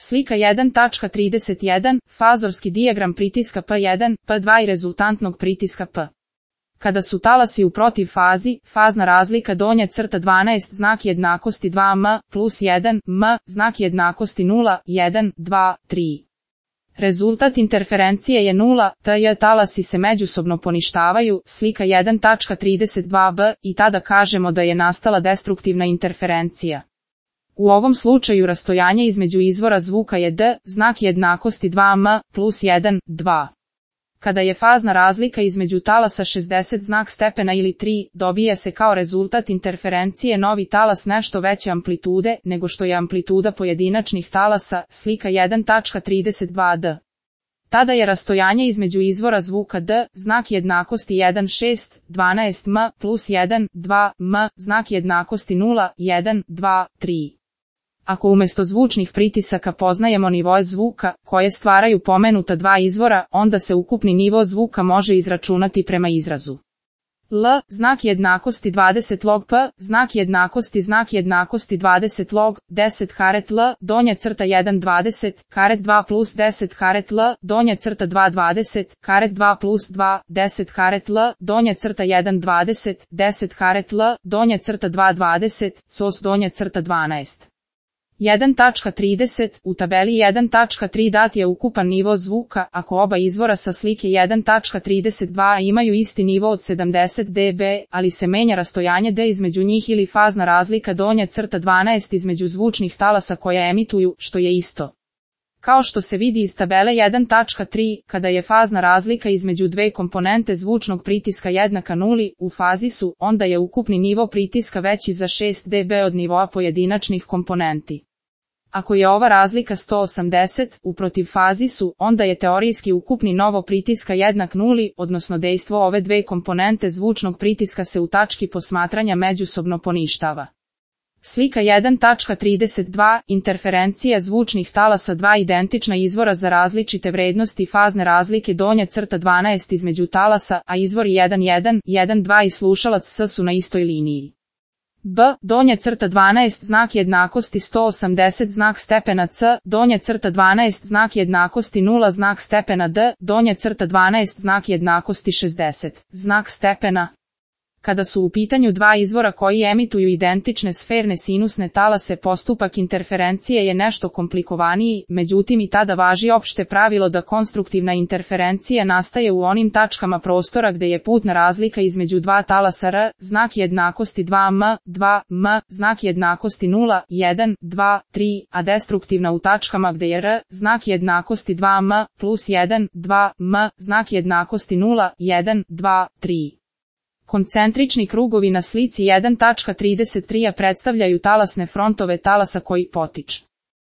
Slika 1.31, fazorski dijagram pritiska P1, P2 i rezultantnog pritiska P. Kada su talasi u protiv fazi, fazna razlika donja crta 12 znak jednakosti 2m plus 1 m znak jednakosti 0, 1, 2, 3. Rezultat interferencije je 0, tj talasi se međusobno poništavaju, slika 1.32b i tada kažemo da je nastala destruktivna interferencija. U ovom slučaju rastojanje između izvora zvuka je d, znak jednakosti 2m plus 1, 2. Kada je fazna razlika između talasa 60 znak stepena ili 3, dobija se kao rezultat interferencije novi talas nešto veće amplitude nego što je amplituda pojedinačnih talasa, slika 1.32d. Tada je rastojanje između izvora zvuka d, znak jednakosti 1, 6, 12 m plus 1, 2 m, znak jednakosti 0, 1, 2, 3. Ako umjesto zvučnih pritisaka poznajemo nivoe zvuka, koje stvaraju pomenuta dva izvora, onda se ukupni nivo zvuka može izračunati prema izrazu. L, znak jednakosti 20 log P, znak jednakosti 20 log, 10 karet L, donja crta 1 20, karet 2 plus 10 karet L, donja crta 2 20, karet 2 plus 2, 10 karet L, donja crta 1 20, 10 karet L, donja crta 2 20, sos donja crta 12. 1.30, u tabeli 1.3 dat je ukupan nivo zvuka, ako oba izvora sa slike 1.32 imaju isti nivo od 70 dB, ali se menja rastojanje d između njih ili fazna razlika donja crta 12 između zvučnih talasa koja emituju, što je isto. Kao što se vidi iz tabele 1.3, kada je fazna razlika između dve komponente zvučnog pritiska jednaka nuli, u fazi su, onda je ukupni nivo pritiska veći za 6 dB od nivoa pojedinačnih komponenti. Ako je ova razlika 180, u protiv fazi su, onda je teorijski ukupni novo pritiska jednak nuli, odnosno dejstvo ove dve komponente zvučnog pritiska se u tački posmatranja međusobno poništava. Slika 1.32, interferencija zvučnih talasa dva identična izvora za različite vrednosti fazne razlike donja crta 12 između talasa, a izvori 1.1, 1.2 i slušalac S su na istoj liniji. B, donja crta 12 znak jednakosti 180 znak stepena C, donja crta 12 znak jednakosti 0 znak stepena D, donja crta 12 znak jednakosti 60 znak stepena. Kada su u pitanju dva izvora koji emituju identične sferne sinusne talase, postupak interferencije je nešto komplikovaniji, međutim i tada važi opšte pravilo da konstruktivna interferencija nastaje u onim tačkama prostora gde je putna razlika između dva talasa R, znak jednakosti 2m, 2m, znak jednakosti 0, 1, 2, 3, a destruktivna u tačkama gde je R, znak jednakosti 2m, plus 1, 2m, znak jednakosti 0, 1, 2, 3. Koncentrični krugovi na slici 1.33 predstavljaju talasne frontove talasa koji potiču.